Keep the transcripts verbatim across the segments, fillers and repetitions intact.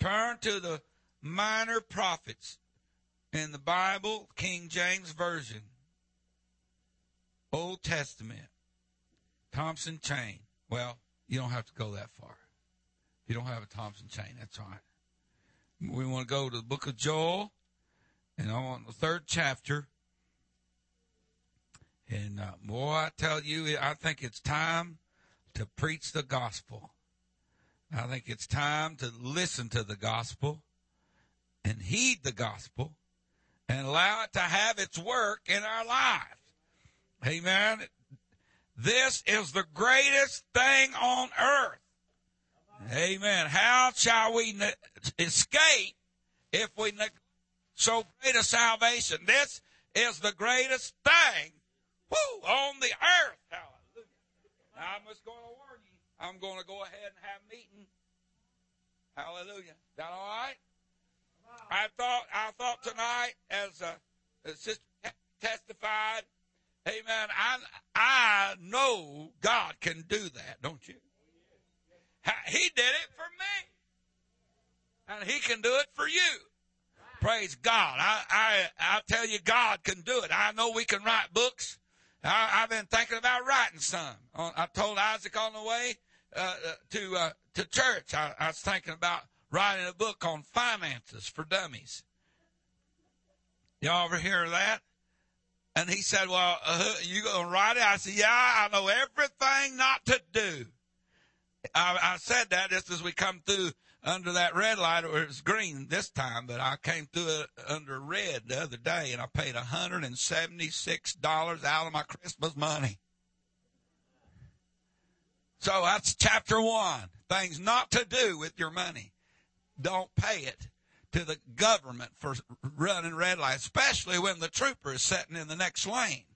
Turn to the minor prophets in the Bible, King James Version, Old Testament, Thompson Chain. Well, you don't have to go that far. You don't have a Thompson Chain, that's all right. We want to go to the book of Joel, and I want the third chapter. And, uh, boy, I tell you, I think it's time to preach the gospel. I think it's time to listen to the gospel and heed the gospel and allow it to have its work in our lives. Amen. This is the greatest thing on earth. Amen. How shall we ne- escape if we neglect so great a salvation? This is the greatest thing, woo, on the earth. Hallelujah. Now, I'm just going to warn you. I'm going to go ahead and have a meeting. Hallelujah. Is that all right? I thought, I thought tonight, as uh, the sister testified, amen, I, I know God can do that, don't you? He did it for me. And he can do it for you. Praise God. I, I, I tell you, God can do it. I know we can write books. I, I've been thinking about writing some. I told Isaac on the way uh, to uh, to church, I, I was thinking about writing a book on finances for dummies. Y'all ever hear of that? And he said, well, uh, you going to write it? I said, yeah, I know everything not to do. I, I said that just as we come through under that red light. It was green this time, but I came through it under red the other day, and I paid one hundred seventy-six dollars out of my Christmas money. So that's chapter one. Things not to do with your money. Don't pay it to the government for running red lights, especially when the trooper is sitting in the next lane.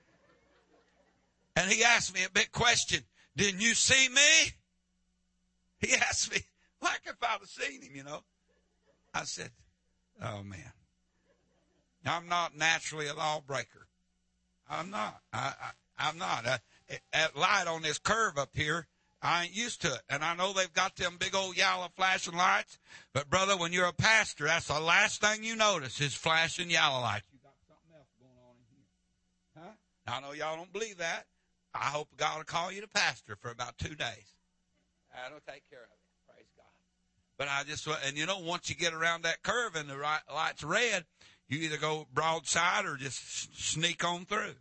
And he asked me a big question. Didn't you see me? He asked me, like if I'd have seen him, you know. I said, oh, man. I'm not naturally a lawbreaker. I'm not. I, I, I'm not. Uh, at light on this curve up here, I ain't used to it. And I know they've got them big old yellow flashing lights. But, brother, when you're a pastor, that's the last thing you notice is flashing yellow lights. You got something else going on in here. Huh? I know y'all don't believe that. I hope God will call you to pastor for about two days. That'll take care of it. Praise God. But I just, and you know, once you get around that curve and the right, light's red, you either go broadside or just sneak on through.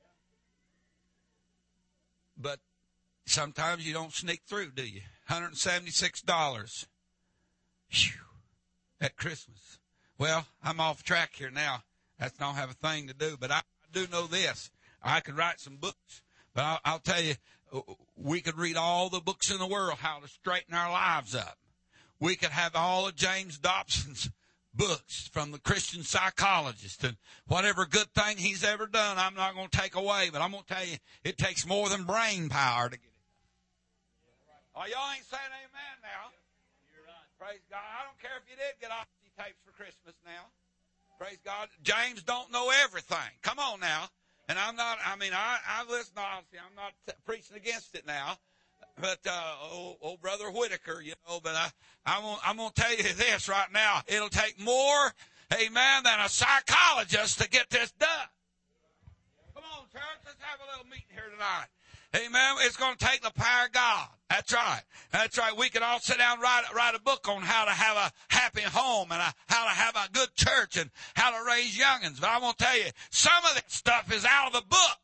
But sometimes you don't sneak through, do you? one hundred seventy-six dollars. Whew. At Christmas. Well, I'm off track here now. That don't have a thing to do. But I, I do know this. I could write some books. But I'll, I'll tell you, we could read all the books in the world how to straighten our lives up. We could have all of James Dobson's books from the Christian psychologist and whatever good thing he's ever done, I'm not going to take away. But I'm going to tell you, it takes more than brain power to get it done. Oh, y'all ain't saying amen now. You're right. Praise God. I don't care if you did get oxy tapes for Christmas now. Praise God. James don't know everything. Come on now. And I'm not, I mean, I, I listen, obviously, I'm not t- preaching against it now. But, uh, old, old brother Whitaker, you know, but I, I won't, I'm going to tell you this right now. It'll take more, amen, than a psychologist to get this done. Come on, church, let's have a little meeting here tonight. Amen. It's going to take the power of God. That's right. That's right. We can all sit down and write, write a book on how to have a happy home and a, how to have a good church and how to raise youngins. But I want to tell you, some of this stuff is out of the book.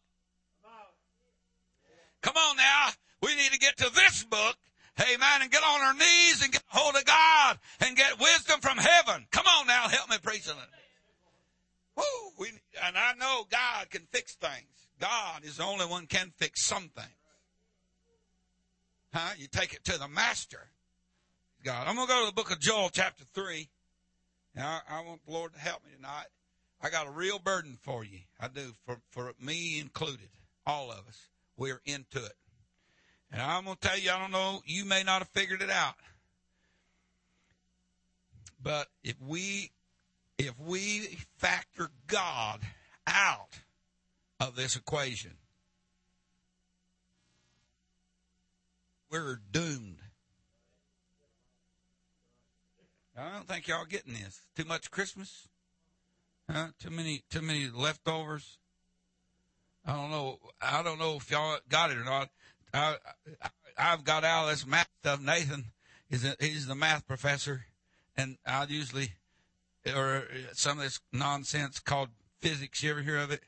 Come on now. We need to get to this book, amen, and get on our knees and get a hold of God and get wisdom from heaven. Come on now. Help me preach on it. Woo. We, and I know God can fix things. God is the only one can fix some things. Huh? You take it to the master. God. I'm going to go to the book of Joel, chapter three. Now, I, I want the Lord to help me tonight. I got a real burden for you. I do, for, for me included. All of us. We're into it. And I'm going to tell you, I don't know, you may not have figured it out. But if we, if we factor God out of this equation, we're doomed. I don't think y'all getting this. Too much Christmas? Huh? Too many, too many leftovers? I don't know. I don't know if y'all got it or not. I, I, I've got out of this math stuff. Nathan is a, he's the math professor, and I usually, or some of this nonsense called physics. You ever hear of it?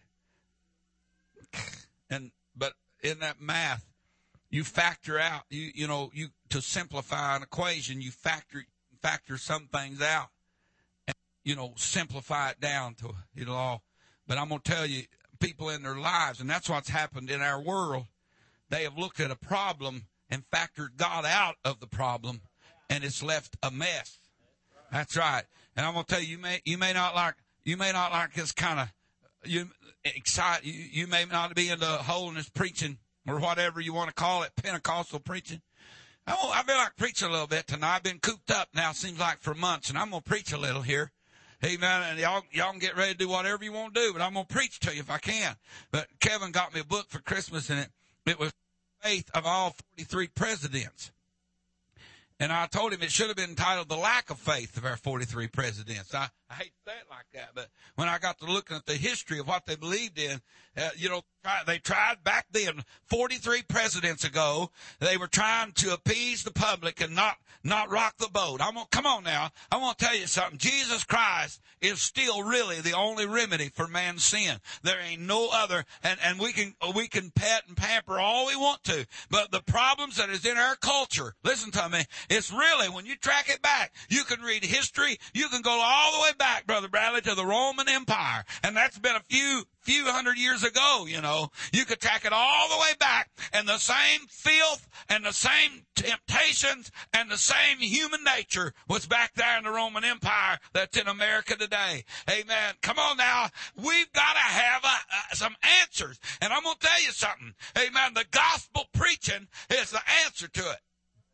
And but in that math, you factor out. You you know you to simplify an equation, you factor factor some things out, and you know simplify it down to it all. But I'm gonna tell you, people in their lives, and that's what's happened in our world. They have looked at a problem and factored God out of the problem, and it's left a mess. That's right. And I'm gonna tell you, you may you may not like you may not like this kind of you excite you, you may not be into holiness preaching or whatever you want to call it, Pentecostal preaching. I, I feel like preaching a little bit tonight. I've been cooped up now, seems like for months, and I'm gonna preach a little here. Amen. And y'all, y'all can get ready to do whatever you want to do, but I'm going to preach to you if I can. But Kevin got me a book for Christmas, and it, it was Faith of All forty-three Presidents. And I told him it should have been entitled The Lack of Faith of Our forty-three Presidents. I, I hate to say it like that, but when I got to looking at the history of what they believed in, uh, you know, they tried back then, forty-three presidents ago, they were trying to appease the public and not, not rock the boat. I'm gonna, come on now. I want to tell you something. Jesus Christ is still really the only remedy for man's sin. There ain't no other, and, and we can, we can pet and pamper all we want to, but the problems that is in our culture, listen to me, it's really, when you track it back, you can read history, you can go all the way back, Brother Bradley, to the Roman Empire, and that's been a few few hundred years ago, you know. You could track it all the way back, and the same filth and the same temptations and the same human nature was back there in the Roman Empire that's in America today. Amen. Come on now. We've got to have a, uh, some answers. And I'm going to tell you something. Amen. The gospel preaching is the answer to it.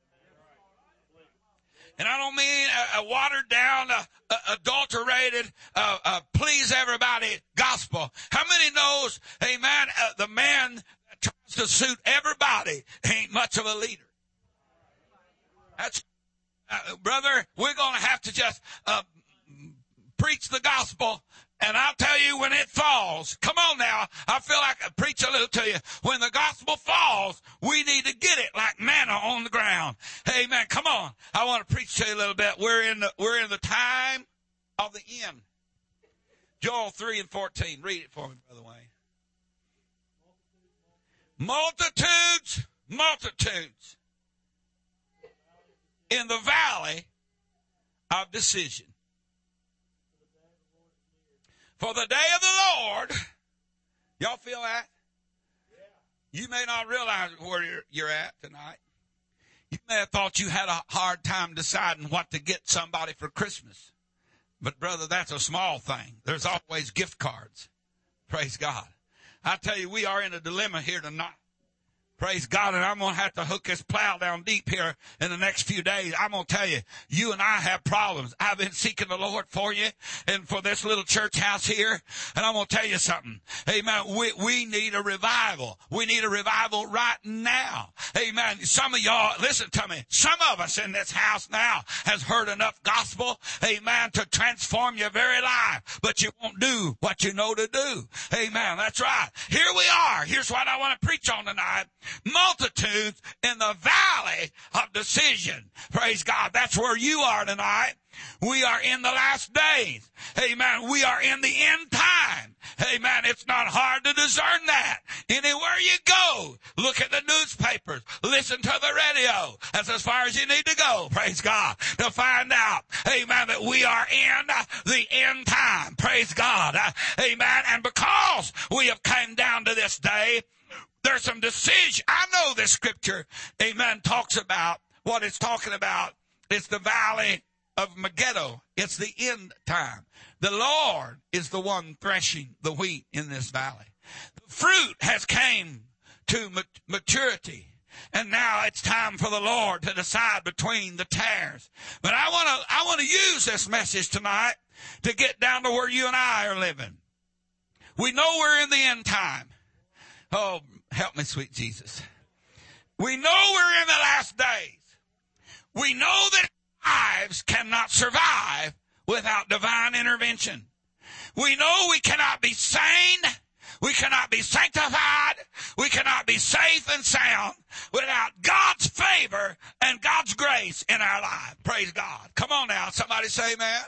And I don't mean a, a watered down, uh, uh, adulterated, uh, uh, please everybody gospel. How many knows, amen, uh, the man that tries to suit everybody ain't much of a leader. That's, uh, brother, we're going to have to just, uh, preach the gospel. And I'll tell you, when it falls, come on now, I feel like I preach a little to you. When the gospel falls, we need to get it like manna on the ground. Amen. Come on. I want to preach to you a little bit. We're in the, we're in the time of the end. Joel three and fourteen. Read it for me, Brother Wayne. Multitudes, multitudes in the valley of decision. For the day of the Lord, y'all feel that? Yeah. You may not realize where you're, you're at tonight. You may have thought you had a hard time deciding what to get somebody for Christmas. But, brother, that's a small thing. There's always gift cards. Praise God. I tell you, we are in a dilemma here tonight. Praise God, and I'm going to have to hook this plow down deep here in the next few days. I'm going to tell you, you and I have problems. I've been seeking the Lord for you and for this little church house here, and I'm going to tell you something. Amen. We, we need a revival. We need a revival right now. Amen. Some of y'all, listen to me, some of us in this house now has heard enough gospel, amen, to transform your very life, but you won't do what you know to do. Amen. That's right. Here we are. Here's what I want to preach on tonight. Multitudes in the valley of decision. Praise God. That's where you are tonight. We are in the last days. Amen. We are in the end time. Amen. It's not hard to discern that. Anywhere you go, look at the newspapers, listen to the radio. That's as far as you need to go. Praise God. To find out, amen, that we are in the end time. Praise God. Amen. And because we have come down to this day, there's some decision. I know this scripture, amen, talks about what it's talking about. It's the valley of Megiddo. It's the end time. The Lord is the one threshing the wheat in this valley. The fruit has came to maturity. And now it's time for the Lord to decide between the tares. But I want to, I want to use this message tonight to get down to where you and I are living. We know we're in the end time. Oh, help me, sweet Jesus. We know we're in the last days. We know that lives cannot survive without divine intervention. We know we cannot be sane, we cannot be sanctified, we cannot be safe and sound without God's favor and God's grace in our life. Praise God. Come on now, somebody say amen.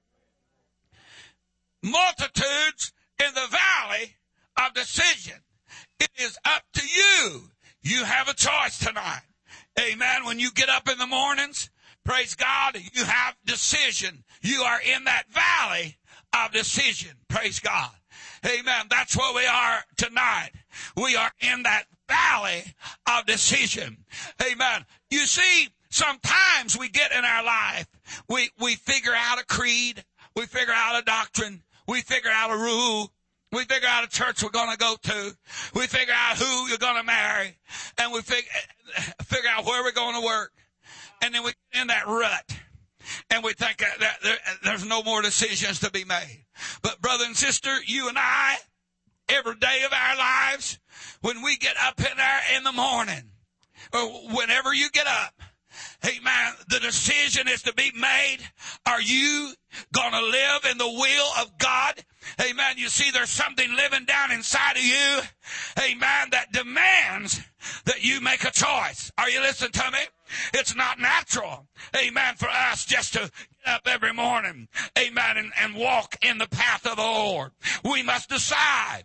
Multitudes in the valley of decision. It is up to you. You have a choice tonight. Amen. When you get up in the mornings, praise God, you have decision. You are in that valley of decision. Praise God. Amen. That's where we are tonight. We are in that valley of decision. Amen. You see, sometimes we get in our life, we, we figure out a creed, we figure out a doctrine, we figure out a rule, we figure out a church we're going to go to, we figure out who you're going to marry, and we figure, figure out where we're going to work. And then we get in that rut. And we think that, that there, there's no more decisions to be made. But brother and sister, you and I, every day of our lives, when we get up in there in the morning, or whenever you get up, amen, the decision is to be made. Are you going to live in the will of God? Amen. You see, there's something living down inside of you, amen, that demands that you make a choice. Are you listening to me? It's not natural, amen, for us just to get up every morning, amen, and, and walk in the path of the Lord. We must decide.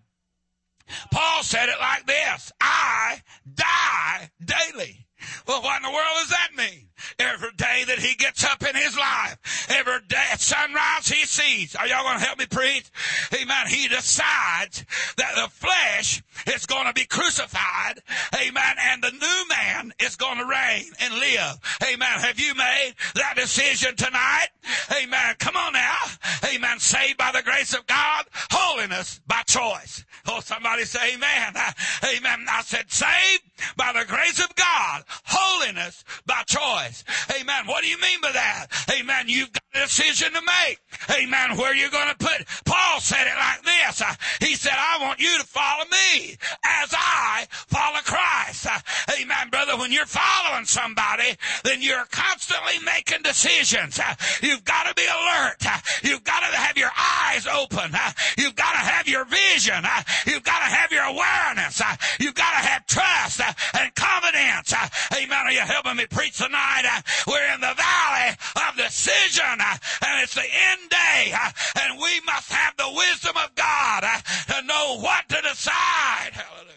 Paul said it like this: I die daily. Well, what in the world does that mean? Every day that he gets up in his life, every day at sunrise he sees. Are y'all going to help me preach? Amen. He decides that the flesh is going to be crucified. Amen. And the new man is going to reign and live. Amen. Have you made that decision tonight? Amen. Come on now. Amen. Saved by the grace of God. Holiness by choice. Oh, somebody say amen. Amen. I said saved by the grace of God. Holiness by choice. Amen. What do you mean by that? Amen. You've got a decision to make. Amen. Where you're going to put. Paul said it like this. Uh, he said, I want you to follow me as I follow Christ. Uh, amen, brother. When you're following somebody, then you're constantly making decisions. Uh, you've got to be alert. Uh, you've got to have your eyes open. Uh, you've got to have your vision. Uh, you've got to have your awareness. Uh, you've got to have trust uh, and confidence. Uh, amen. Are you helping me preach tonight? Uh, we're in the valley of decision, uh, and it's the end day, uh, and we must have the wisdom of God uh, to know what to decide. Hallelujah.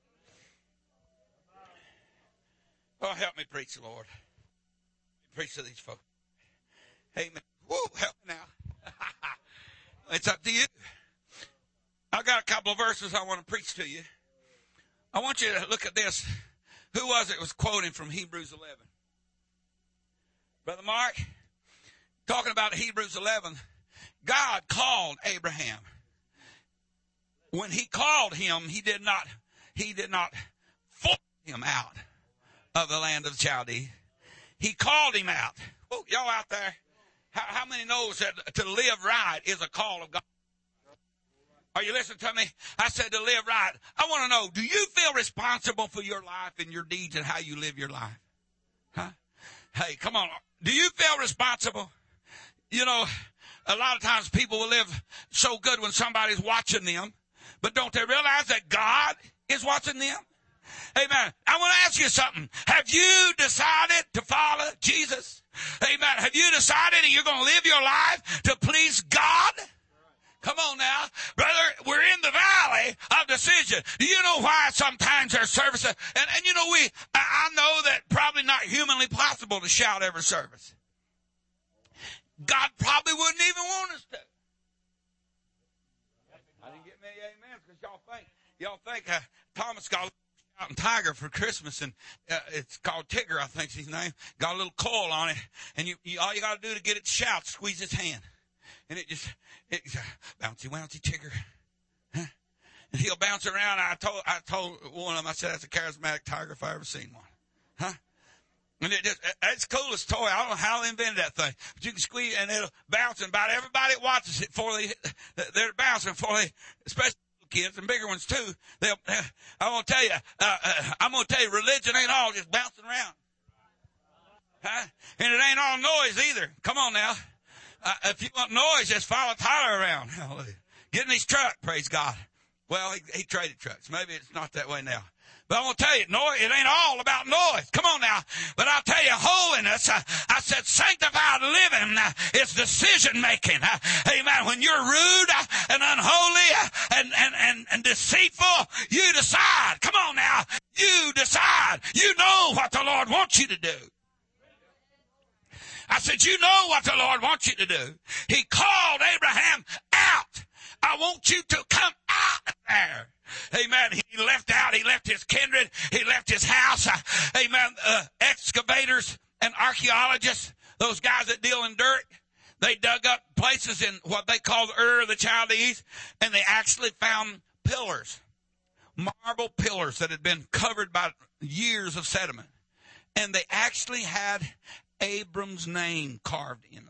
Oh, help me preach, Lord. Preach to these folks. Amen. Woo, help me now. It's up to you. I've got a couple of verses I want to preach to you. I want you to look at this. Who was it was quoting from Hebrews eleven? Brother Mark, talking about Hebrews eleven, God called Abraham. When he called him, he did not, he did not force him out of the land of Chaldee. He called him out. Oh, y'all out there? How, how many knows that to live right is a call of God? Are you listening to me? I said to live right. I want to know, do you feel responsible for your life and your deeds and how you live your life? Huh? Hey, come on. Do you feel responsible? You know, a lot of times people will live so good when somebody's watching them, but don't they realize that God is watching them? Amen. I want to ask you something. Have you decided to follow Jesus? Amen. Have you decided that you're going to live your life to please God? Come on now. Brother, we're in the valley of decision. Do you know why sometimes there's services? And, and you know, we, I, I know that probably not humanly possible to shout every service. God probably wouldn't even want us to. I didn't get many amens because y'all think, y'all think uh, Thomas got a shouting tiger for Christmas, and uh, it's called Tigger, I think's his name. Got a little coil on it, and you, you all you got to do to get it to shout, squeeze its hand. And it just, it's bouncy, bouncy Tigger. Huh? And he'll bounce around. I told, I told one of them, I said, that's a charismatic tiger if I ever seen one. Huh? And it just, it's the coolest toy. I don't know how they invented that thing. But you can squeeze, and it'll bounce, and about everybody that watches it, before they, they're bouncing, before they, especially kids and bigger ones too, they'll, I'm going to tell you, uh, uh, I'm going to tell you, religion ain't all just bouncing around. Huh? And it ain't all noise either. Come on now. Uh, if you want noise, just follow Tyler around. Hallelujah. Get in his truck, praise God. Well, he, he traded trucks. Maybe it's not that way now. But I'm going to tell you, noise, it ain't all about noise. Come on now. But I'll tell you, holiness, uh, I said sanctified living uh, is decision making. Uh, amen. When you're rude uh, and unholy uh, and, and, and, and deceitful, you decide. Come on now. You decide. You know what the Lord wants you to do. I said, you know what the Lord wants you to do. He called Abraham out. I want you to come out of there. Amen. He left out. He left his kindred. He left his house. Uh, amen. Uh, excavators and archaeologists, those guys that deal in dirt, they dug up places in what they called Ur of the Chaldees, and they actually found pillars, marble pillars that had been covered by years of sediment. And they actually had Abram's name carved in them.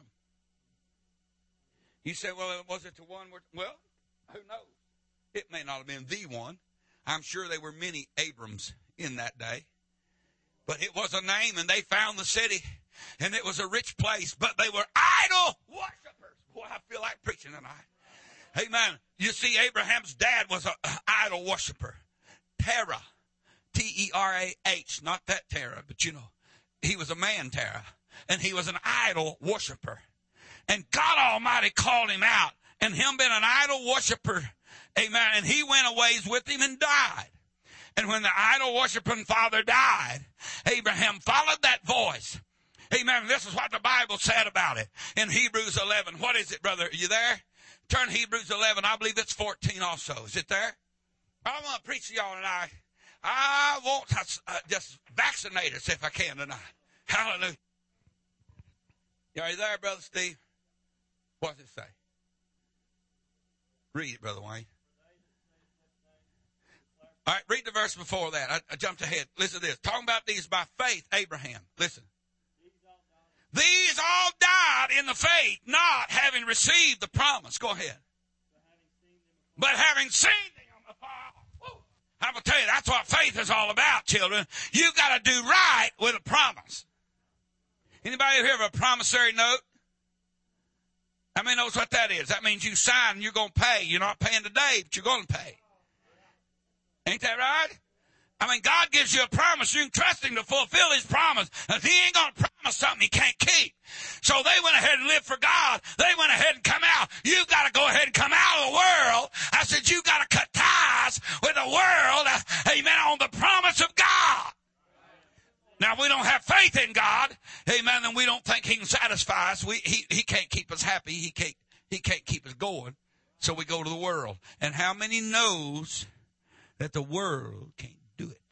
You say, well, was it the one where, well, who knows? It may not have been the one. I'm sure there were many Abrams in that day. But it was a name, and they found the city, and it was a rich place, but they were idol worshipers. Boy, I feel like preaching tonight. Amen. You see, Abraham's dad was an idol worshiper. Terah. T E R A H. Not that Terah, but you know, he was a man Terah, and he was an idol worshiper. And God Almighty called him out, and him being an idol worshiper, amen, and he went a ways with him and died. And when the idol worshiping father died, Abraham followed that voice. Amen. This is what the Bible said about it in Hebrews eleven. What is it, brother? Are you there? Turn Hebrews eleven. I believe it's fourteen also. Is it there? I want to preach to y'all tonight. I want to uh, just vaccinate us if I can tonight. Hallelujah. Are you there, Brother Steve? What does it say? Read it, Brother Wayne. All right, read the verse before that. I, I jumped ahead. Listen to this. Talking about these by faith, Abraham. Listen. These all died in the faith, not having received the promise. Go ahead. But having seen them afar. I'm going to tell you, that's what faith is all about, children. You've got to do right with a promise. Anybody ever hear of a promissory note? How many knows what that is? That means you sign and you're going to pay. You're not paying today, but you're going to pay. Ain't that right? I mean, God gives you a promise. You can trust him to fulfill his promise. If he ain't going to promise something he can't keep. So they went ahead and lived for God. They went ahead and come out. You've got to go ahead and come out of the world. I said, you've got to cut ties with the world. Uh, amen. On the promise of God. Now, we don't have faith in God. Amen. And we don't think he can satisfy us. We, he, he can't keep us happy. He can't, he can't keep us going. So we go to the world. And how many knows that the world can't do it?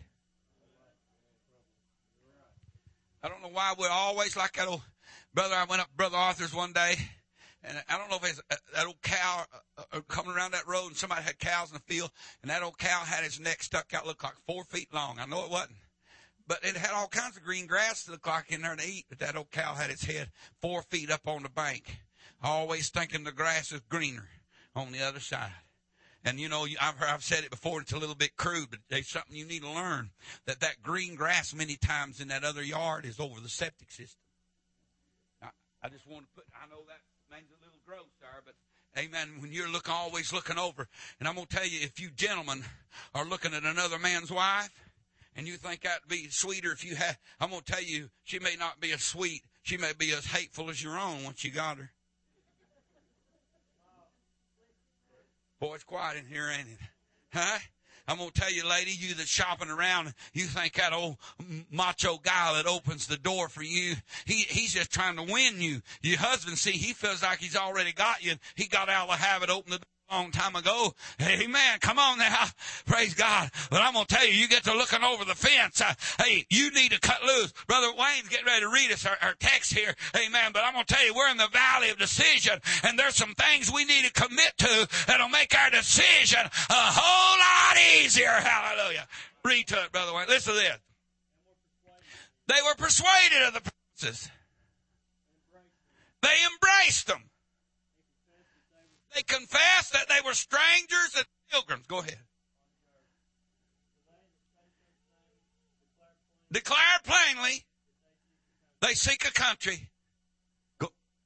I don't know why we're always like that old brother. I went up to Brother Arthur's one day, and I don't know if it's that old cow uh, coming around that road, and somebody had cows in the field, and that old cow had his neck stuck out, looked like four feet long. I know it wasn't. But it had all kinds of green grass to look like in there to eat, but that old cow had its head four feet up on the bank, always thinking the grass is greener on the other side. And, you know, I've, heard, I've said it before, it's a little bit crude, but there's something you need to learn, that that green grass many times in that other yard is over the septic system. I, I just want to put, I know that means a little gross there, but, amen, when you're looking, always looking over, and I'm going to tell you, if you gentlemen are looking at another man's wife, and you think that'd be sweeter if you had, I'm going to tell you, she may not be as sweet, she may be as hateful as your own once you got her. Boy, it's quiet in here, ain't it? Huh? I'm going to tell you, lady, you that's shopping around, you think that old macho guy that opens the door for you, he he's just trying to win you. Your husband, see, he feels like he's already got you. He got out of the habit of opening the door a long time ago. Amen. Come on now. Praise God. But I'm going to tell you, you get to looking over the fence. Uh, hey, you need to cut loose. Brother Wayne's getting ready to read us our, our text here. Amen. But I'm going to tell you, we're in the valley of decision, and there's some things we need to commit to that'll make our decision a whole lot easier. Hallelujah. Read to it, Brother Wayne. Listen to this. They were persuaded of the promises. They embraced them. They confessed that they were strangers and pilgrims. Go ahead. Declared plainly They seek a country. Go.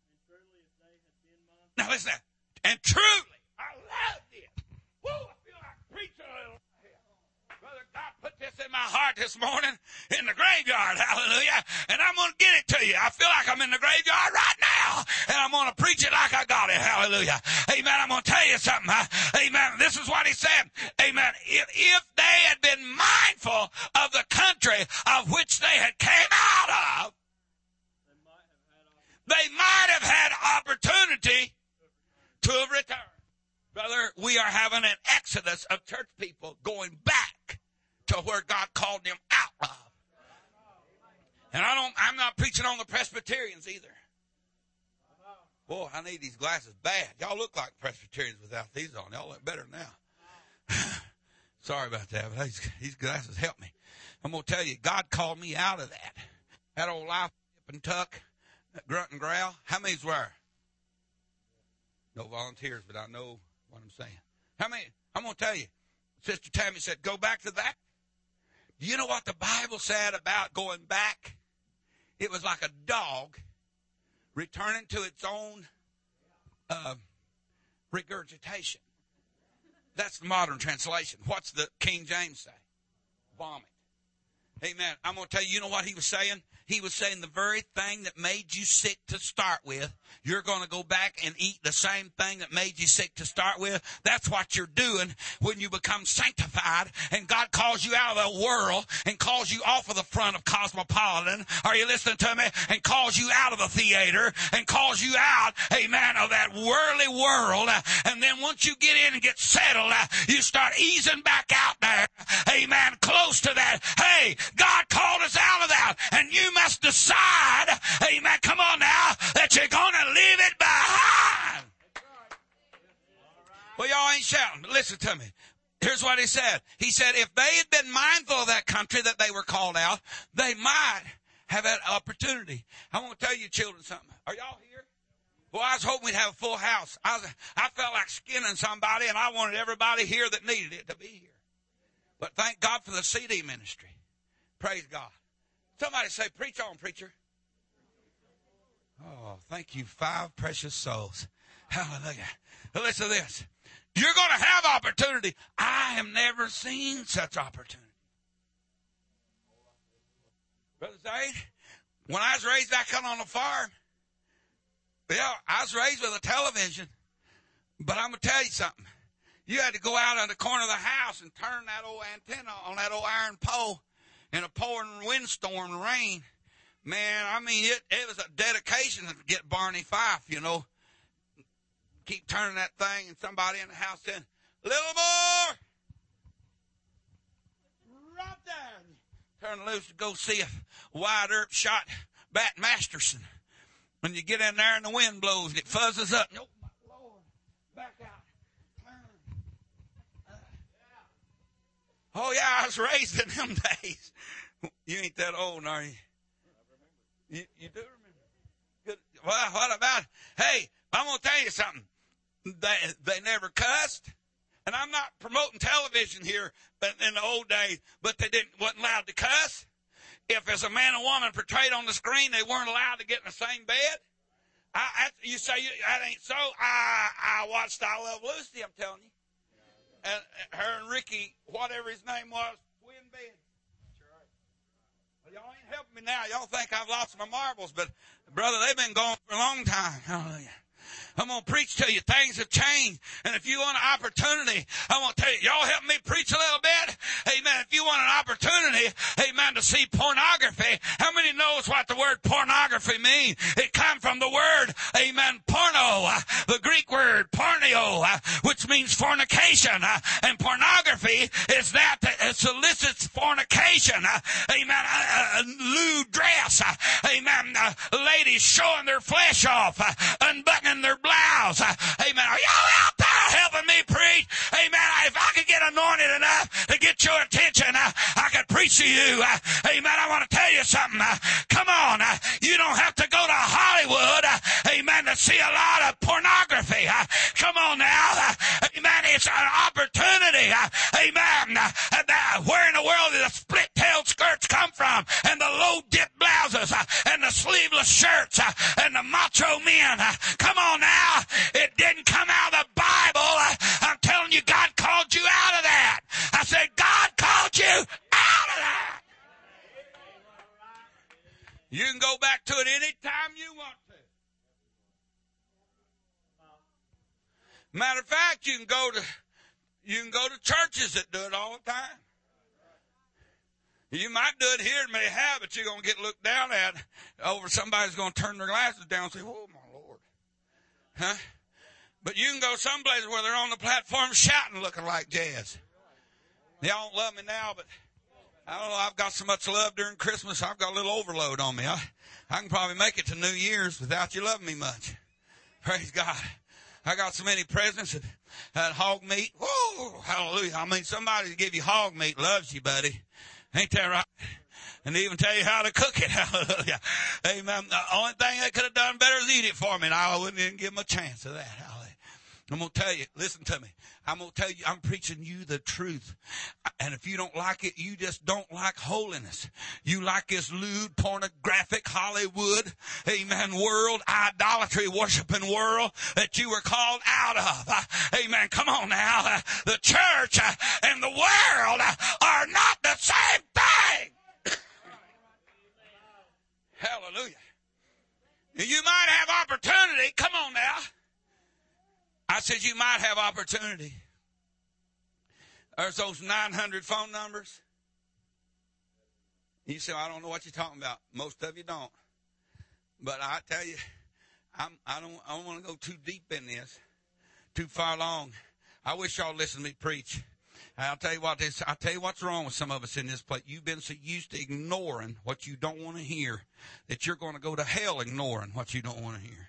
Now listen to that. And truly, I loved it. Woo, I feel like preaching a little. Brother, God put this in my heart this morning in the graveyard. Hallelujah. And I'm going to get it to you. I feel like I'm in the graveyard right now. And I'm going to preach it like I got it. Hallelujah. Amen. I'm going to tell you something. Huh? Amen. This is what he said. Amen. If, if they had been mindful of the country of which they had came out of, they might have had opportunity to return. Brother, we are having an exodus of church people going back to where God called them out of. And I don't, I'm not preaching on the Presbyterians either. Boy, I need these glasses bad. Y'all look like Presbyterians without these on. Y'all look better now. Sorry about that, but these, these glasses help me. I'm going to tell you, God called me out of that. That old life, nip and tuck, that grunt and growl. How many's were? No volunteers, but I know what I'm saying. How many? I'm going to tell you. Sister Tammy said, go back to that. Do you know what the Bible said about going back? It was like a dog returning to its own uh, regurgitation. That's the modern translation. What's the King James say? Vomit. Amen. I'm going to tell you, you know what he was saying? He was saying the very thing that made you sick to start with, you're going to go back and eat the same thing that made you sick to start with. That's what you're doing when you become sanctified and God calls you out of the world and calls you off of the front of Cosmopolitan. Are you listening to me? And calls you out of the theater and calls you out, amen, of that worldly world. And then once you get in and get settled, you start easing back out there, amen, close to that. Hey, God called us out of that, and you must decide, amen, come on now, that you're going to leave it behind. Well, y'all ain't shouting, but listen to me. Here's what he said. He said if they had been mindful of that country that they were called out, they might have had opportunity. I want to tell you children something. Are y'all here? Well, I was hoping we'd have a full house. I, was, I felt like skinning somebody, and I wanted everybody here that needed it to be here. But thank God for the C D ministry. Praise God. Somebody say, preach on, preacher. Oh, thank you, five precious souls. Hallelujah. Now listen to this. You're going to have opportunity. I have never seen such opportunity. Brother Zane, when I was raised back on the farm, yeah, I was raised with a television. But I'm going to tell you something. You had to go out on the corner of the house and turn that old antenna on that old iron pole in a pouring windstorm and rain. Man, I mean, it, it was a dedication to get Barney Fife, you know. Keep turning that thing and somebody in the house saying, little more. Right there. Turn loose to go see a wide earth shot Bat Masterson. When you get in there and the wind blows and it fuzzes up. Oh, my Lord. Back out. Oh, yeah, I was raised in them days. You ain't that old, are you? You, you do remember? Good. Well, what about it? Hey, I'm going to tell you something. They, they never cussed. And I'm not promoting television here but in the old days, but they didn't wasn't allowed to cuss. If there's a man and woman portrayed on the screen, they weren't allowed to get in the same bed. I, I, you say you, that ain't so? I, I watched I Love Lucy, I'm telling you. And her and Ricky, whatever his name was, twin beds. That's right. Well, y'all ain't helping me now. Y'all think I've lost my marbles, but brother, they've been gone for a long time. Hallelujah. I'm going to preach to you. Things have changed. And if you want an opportunity, I want to tell you, y'all help me preach a little bit. Amen. If you want an opportunity, amen, to see pornography, how many knows what the word pornography means? It comes from the word, amen, porno, the Greek word porneo, which means fornication. And pornography is that that solicits fornication. Amen. A, a lewd dress. Amen. Ladies showing their flesh off, unbuttoning their blouse. Amen. Are y'all out there helping me preach? Amen. If I could get anointed enough to get your attention, uh, I could preach to you. Uh, amen. I want to tell you something. Uh, come on. Uh, you don't have to go to Hollywood, uh, amen, to see a lot of pornography. Uh, come on now. Uh, amen. It's an opportunity. Uh, amen. Uh, uh, where in the world did the split-tailed skirts come from? And the low-dip blouses uh, and the shirts uh, and the macho men. Uh, come on now. It didn't come out of the Bible. Uh, I'm telling you, God called you out of that. I said, God called you out of that. You can go back to it anytime you want to. Matter of fact, you can go to you can go to churches that do it all the time. You might do it here, it may have, but you're going to get looked down at over somebody's going to turn their glasses down and say, oh, my Lord. Huh? But you can go someplace where they're on the platform shouting, looking like jazz. Y'all don't love me now, but I don't know, I've got so much love during Christmas, I've got a little overload on me. I, I can probably make it to New Year's without you loving me much. Praise God. I got so many presents that had hog meat. Whoa, hallelujah. I mean, somebody to give you hog meat loves you, buddy. Ain't that right? And they even tell you how to cook it. Hallelujah. Amen. The only thing they could have done better is eat it for me, and I wouldn't even give them a chance of that. Hallelujah. I'm going to tell you, listen to me. I'm going to tell you, I'm preaching you the truth. And if you don't like it, you just don't like holiness. You like this lewd, pornographic, Hollywood, amen, world, idolatry worshiping world that you were called out of. Uh, amen. Come on now. Uh, the church uh, and the world uh, are not the same thing. Hallelujah. You might have opportunity. Come on now. I said you might have opportunity. There's those nine hundred phone numbers. You say, I don't know what you're talking about. Most of you don't. But I tell you, I'm, I don't, I don't want to go too deep in this, too far long. I wish y'all listen to me preach. I'll tell you what this, I'll tell you what's wrong with some of us in this place. You've been so used to ignoring what you don't want to hear that you're going to go to hell ignoring what you don't want to hear.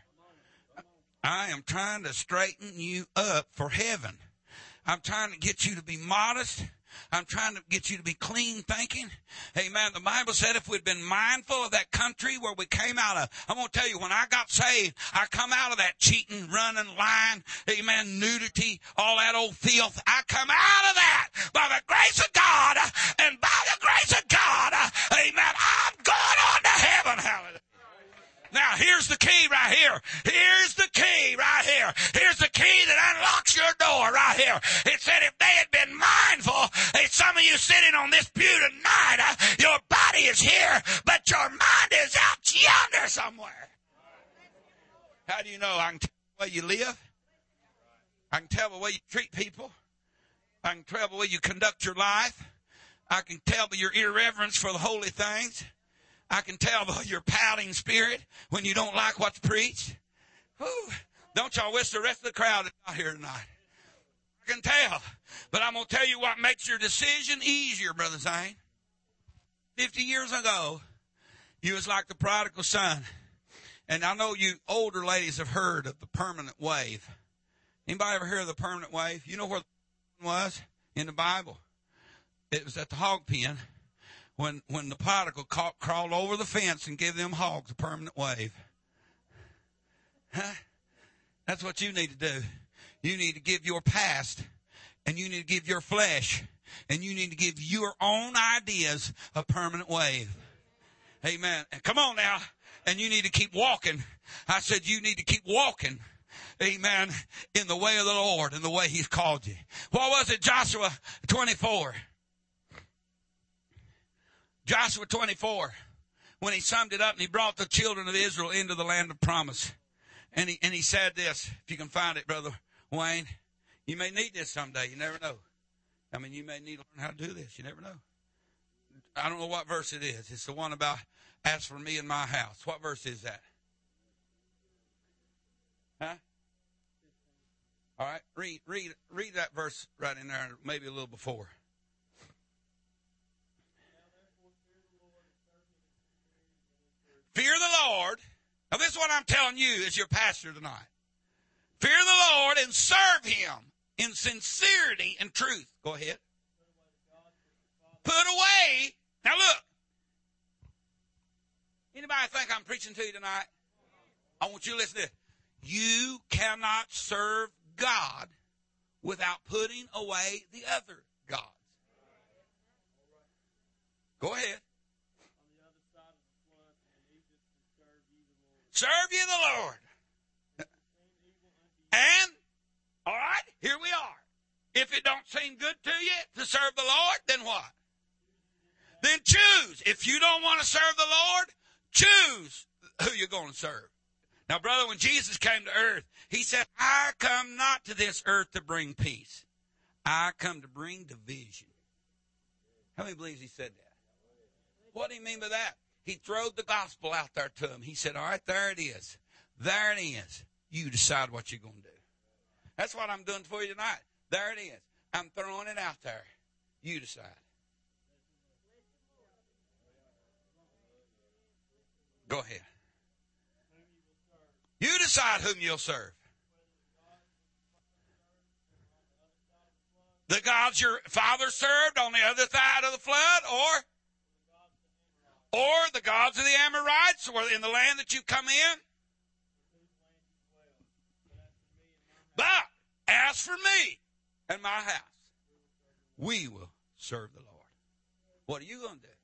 I am trying to straighten you up for heaven. I'm trying to get you to be modest. I'm trying to get you to be clean thinking. Amen. The Bible said if we'd been mindful of that country where we came out of, I'm going to tell you, when I got saved, I come out of that cheating, running, lying, amen, nudity, all that old filth. I come out of that by the grace of God, and by the grace of God, amen, I'm going on to heaven. Hallelujah. Now, here's the key right here. Here's the key right here. Here's the key that unlocks your door right here. It said if they had been mindful, hey, some of you sitting on this pew tonight, uh, your body is here, but your mind is out yonder somewhere. How do you know? I can tell the way you live. I can tell the way you treat people. I can tell the way you conduct your life. I can tell by your irreverence for the holy things. I can tell by your pouting spirit when you don't like what's preached. Whew. Don't y'all wish the rest of the crowd is out here tonight? I can tell. But I'm going to tell you what makes your decision easier, Brother Zane. Fifty years ago, you was like the prodigal son. And I know you older ladies have heard of the permanent wave. Anybody ever hear of the permanent wave? You know where the was in the Bible? It was at the hog pen. When when the prodigal caught, crawled over the fence and gave them hogs a permanent wave. Huh? That's what you need to do. You need to give your past, and you need to give your flesh, and you need to give your own ideas a permanent wave. Amen. And come on now. And you need to keep walking. I said you need to keep walking. Amen. In the way of the Lord, in the way He's called you. What was it, Joshua twenty-four? Joshua twenty-four, when he summed it up and he brought the children of Israel into the land of promise. And he, and he said this, if you can find it, Brother Wayne, you may need this someday. You never know. I mean, you may need to learn how to do this. You never know. I don't know what verse it is. It's the one about, as for me and my house. What verse is that? Huh? All right, read, read, read that verse right in there, maybe a little before. Fear the Lord. Now, this is what I'm telling you as your pastor tonight. Fear the Lord and serve Him in sincerity and truth. Go ahead. Put away. Now, look. Anybody think I'm preaching to you tonight? I want you to listen to this. You cannot serve God without putting away the other gods. Go ahead. Serve ye the Lord. And, all right, here we are. If it don't seem good to you to serve the Lord, then what? Then choose. If you don't want to serve the Lord, choose who you're going to serve. Now, brother, when Jesus came to earth, he said, I come not to this earth to bring peace. I come to bring division. How many believes he said that? What do you mean by that? He throwed the gospel out there to him. He said, all right, there it is. There it is. You decide what you're going to do. That's what I'm doing for you tonight. There it is. I'm throwing it out there. You decide. Go ahead. You decide whom you'll serve. The gods your father served on the other side of the flood, or or the gods of the Amorites, or in the land that you come in. But as for me and my house, we will serve the Lord. What are you going to do?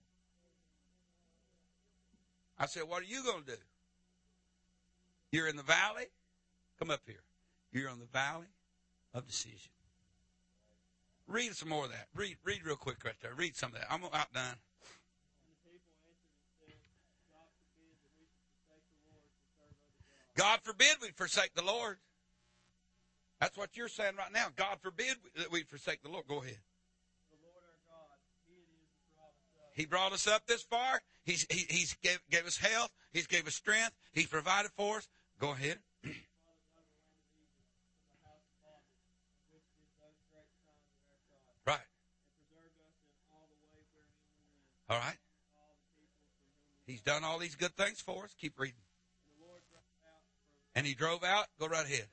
I said, what are you going to do? You're in the valley. Come up here. You're in the valley of decision. Read some more of that. Read, read real quick right there. Read some of that. I'm about done. God forbid we forsake the Lord. That's what you're saying right now. God forbid that we forsake the Lord. Go ahead. The Lord our God, He it is that brought us up. He brought us up this far. He's he, he's gave, gave us health. He's gave us strength. He's provided for us. Go ahead. Right. All right. He's done all these good things for us. Keep reading. And he drove out. Go right ahead.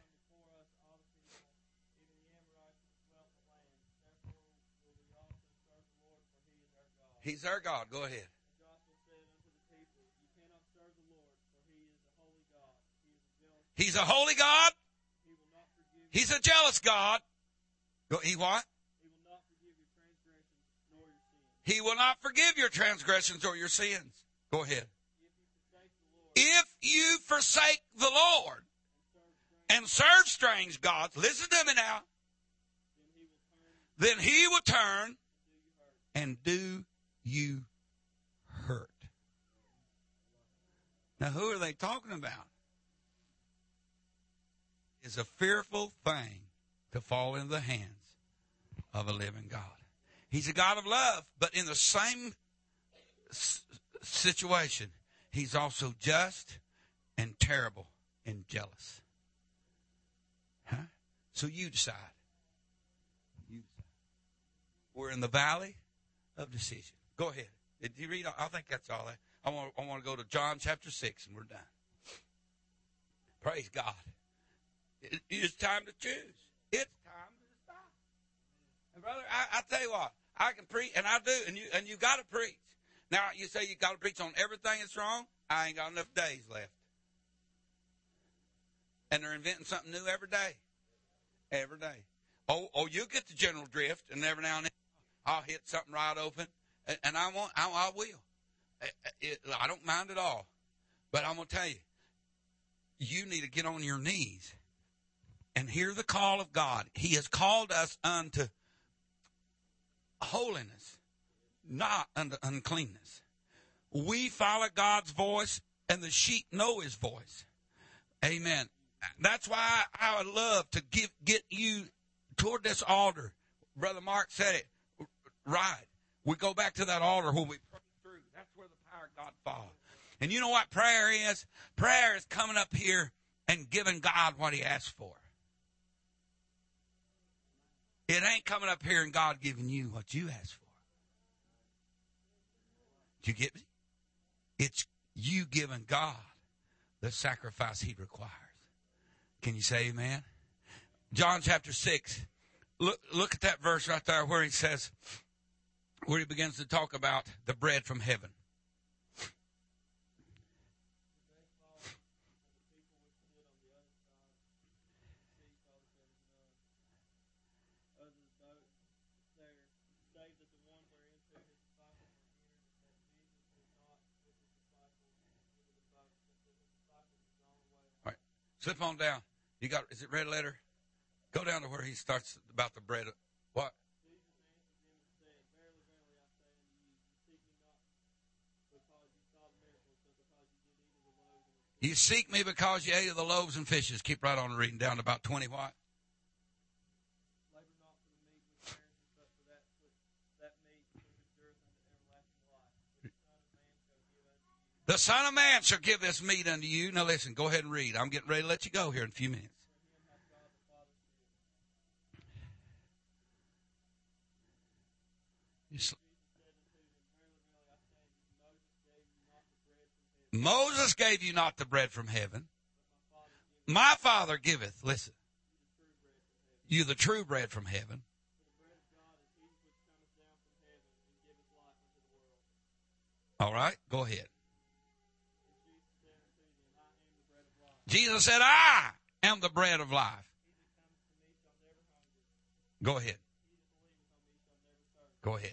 He's our God. Go ahead. He's a holy God. He's a jealous God. Go, he what? He will not forgive your transgressions or your sins. Go ahead. If you forsake the Lord and serve strange gods, listen to me now, then he will turn and do you hurt. Now, who are they talking about? It's a fearful thing to fall into the hands of a living God. He's a God of love, but in the same s- situation, he's also just and terrible and jealous. Huh? So you decide. You decide. We're in the valley of decision. Go ahead. Did you read? I think that's all. I want, I want to go to John chapter six, and we're done. Praise God. It, it's time to choose. It's time to decide. And brother, I, I tell you what, I can preach, and I do, and you and you got to preach. Now you say you got to preach on everything that's wrong. I ain't got enough days left. And they're inventing something new every day. Every day. Oh, oh, you get the general drift, and every now and then I'll hit something right open, and, and I want, I, I will. It, it, I don't mind at all. But I'm gonna tell you, you need to get on your knees and hear the call of God. He has called us unto holiness, not unto uncleanness. We follow God's voice, and the sheep know his voice. Amen. That's why I would love to give, get you toward this altar. Brother Mark said it right. We go back to that altar where we pray through. That's where the power of God falls. And you know what prayer is? Prayer is coming up here and giving God what he asked for. It ain't coming up here and God giving you what you asked for. Do you get me? It's you giving God the sacrifice he requires. Can you say amen? John chapter six. Look, look at that verse right there where he says, where he begins to talk about the bread from heaven. Slip on down. You got, is it red letter? Go down to where he starts about the bread. What? You seek me because you ate of the loaves and fishes. Keep right on reading down to about twenty what? The Son of Man shall give this meat unto you. Now listen, go ahead and read. I'm getting ready to let you go here in a few minutes. Moses gave you not the bread from heaven. My Father giveth, listen, you the true bread from heaven. All right, go ahead. Jesus said, I am the bread of life. Go ahead. Go ahead.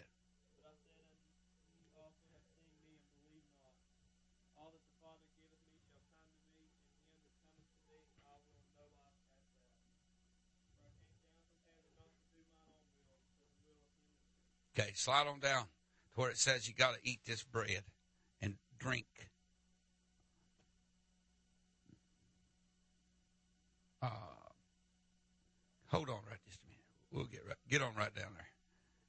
Okay, slide on down to where it says you got to eat this bread and drink. Uh, hold on right just a minute. We'll get right, get on right down there.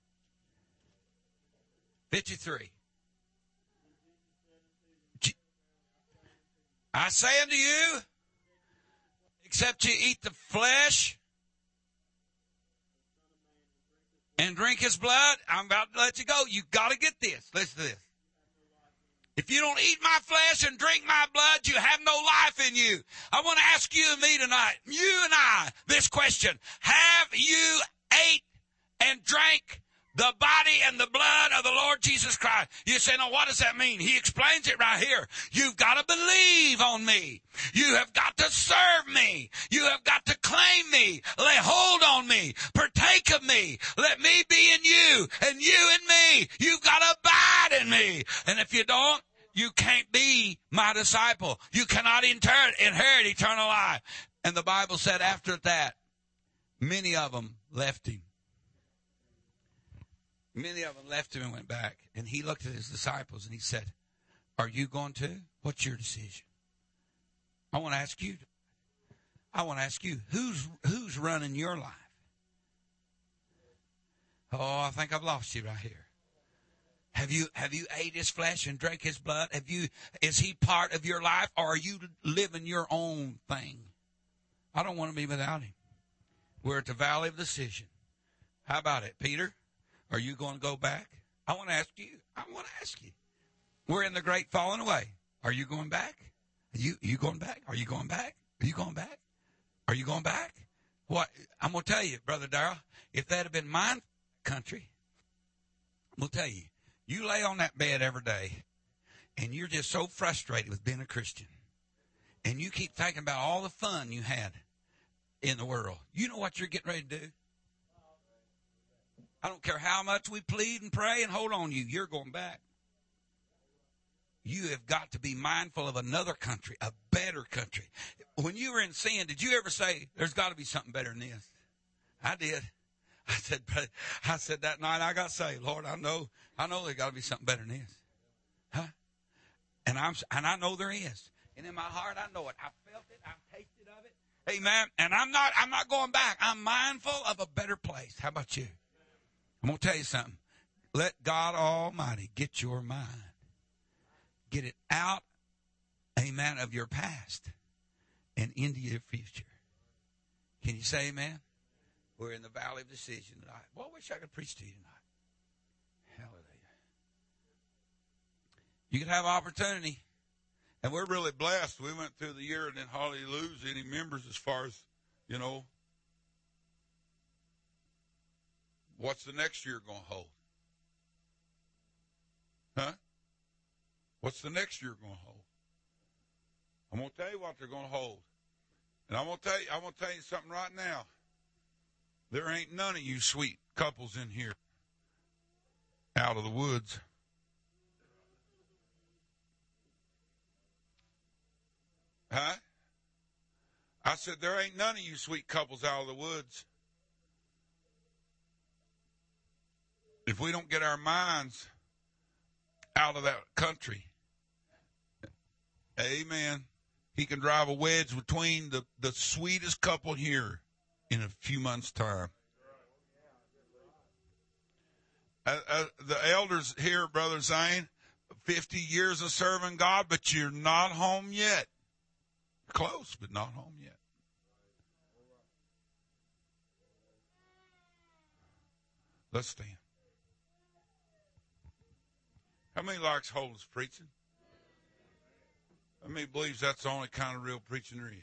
fifty-three. I say unto you, except you eat the flesh and drink his blood, I'm about to let you go. You got to get this. Listen to this. If you don't eat my flesh and drink my blood, you have no life in you. I want to ask you and me tonight, you and I, this question. Have you ate and drank the body and the blood of the Lord Jesus Christ? You say, now what does that mean? He explains it right here. You've got to believe on me. You have got to serve me. You have got to claim me. Lay hold on me. Partake of me. Let me be in you and you in me. You've got to abide in me. And if you don't, you can't be my disciple. You cannot inherit, inherit eternal life. And the Bible said after that, many of them left him. Many of them left him and went back. And he looked at his disciples and he said, are you going to? What's your decision? I want to ask you. I want to ask you, who's who's running your life? Oh, I think I've lost you right here. Have you have you ate his flesh and drank his blood? Have you is he part of your life, or are you living your own thing? I don't want to be without him. We're at the valley of decision. How about it, Peter? Are you going to go back? I want to ask you. I want to ask you. We're in the great falling away. Are you going back? Are you, are you going back? Are you going back? Are you going back? Are you going back? What? I'm going to tell you, Brother Darrell, if that had been my country, I'm going to tell you, you lay on that bed every day, and you're just so frustrated with being a Christian, and you keep thinking about all the fun you had in the world. You know what you're getting ready to do? I don't care how much we plead and pray and hold on you. You're going back. You have got to be mindful of another country, a better country. When you were in sin, did you ever say, there's got to be something better than this? I did. I said, I said that night I got saved, Lord, I know, I know there's got to be something better than this. Huh? And I'm, and I know there is. And in my heart, I know it. I felt it. I've tasted of it. Amen. And I'm not, I'm not going back. I'm mindful of a better place. How about you? I'm going to tell you something. Let God Almighty get your mind. Get it out, amen, of your past and into your future. Can you say amen? We're in the valley of decision tonight. Well, I wish I could preach to you tonight. Hallelujah. You can have opportunity. And we're really blessed. We went through the year and didn't hardly lose any members as far as, you know, what's the next year going to hold? Huh? What's the next year going to hold? I'm going to tell you what they're going to hold. And I'm going to tell you, I'm going to tell you something right now. There ain't none of you sweet couples in here out of the woods. Huh? I said, there ain't none of you sweet couples out of the woods. If we don't get our minds out of that country, amen, he can drive a wedge between the, the sweetest couple here in a few months' time. Uh, uh, the elders here, Brother Zane, fifty years of serving God, but you're not home yet. Close, but not home yet. Let's stand. How many likes Holiness preaching? How many believes that's the only kind of real preaching there is?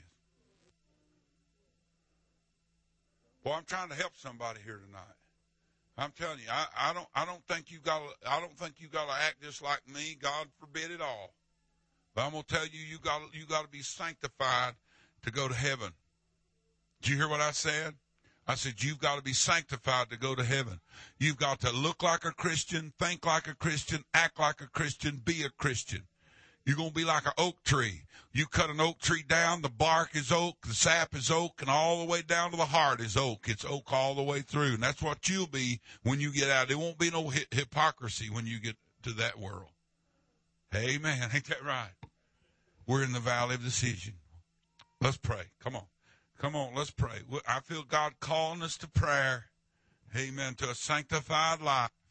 Well, I'm trying to help somebody here tonight. I'm telling you, I, I don't I don't think you got I don't think you got to act just like me. God forbid it all. But I'm gonna tell you, you got you got to be sanctified to go to heaven. Did you hear what I said? I said you've got to be sanctified to go to heaven. You've got to look like a Christian, think like a Christian, act like a Christian, be a Christian. You're going to be like an oak tree. You cut an oak tree down, the bark is oak, the sap is oak, and all the way down to the heart is oak. It's oak all the way through. And that's what you'll be when you get out. There won't be no hi- hypocrisy when you get to that world. Amen. Ain't that right? We're in the valley of decision. Let's pray. Come on. Come on, let's pray. I feel God calling us to prayer. Amen. To a sanctified life.